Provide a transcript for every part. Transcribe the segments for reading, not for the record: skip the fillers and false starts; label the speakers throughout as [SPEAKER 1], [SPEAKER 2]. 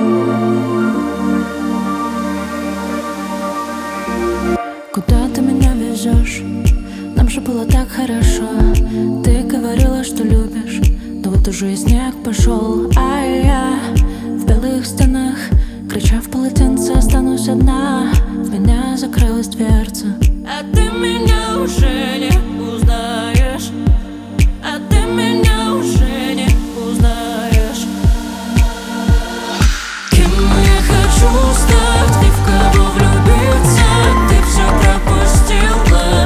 [SPEAKER 1] Куда ты меня везешь? Нам же было так хорошо. Ты говорила, что любишь, но вот уже и снег пошел. А я в белых стенах, крича в полотенце, останусь одна. В меня закрылась дверца, а ты меня уже не узнаешь. А ты меня уже не узнаешь. Кем я хочу стать и в кого влюбиться, ты все пропустила.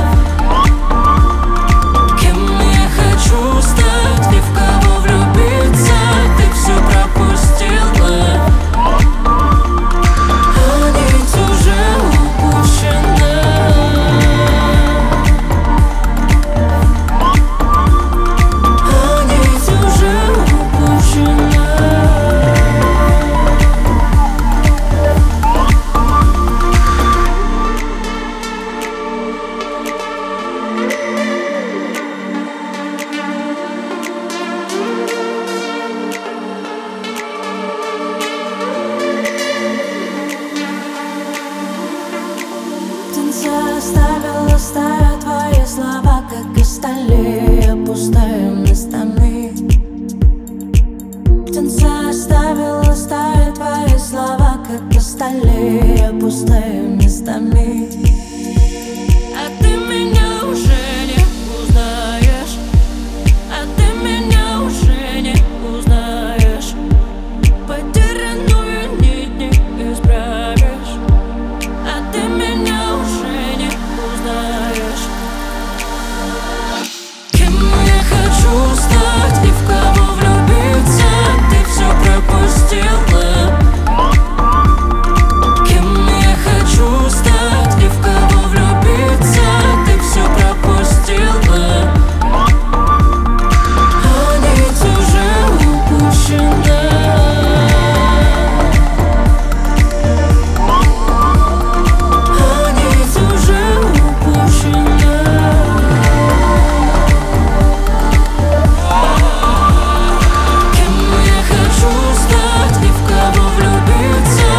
[SPEAKER 1] Кем я хочу стать и в кого влюбиться, ты все пропустила. А ведь уже упущена. А ведь уже упущена. Оставила старые твои слова, как и стали пустыми местами. Птенцы оставила старые твои слова, как и стали пустыми местами.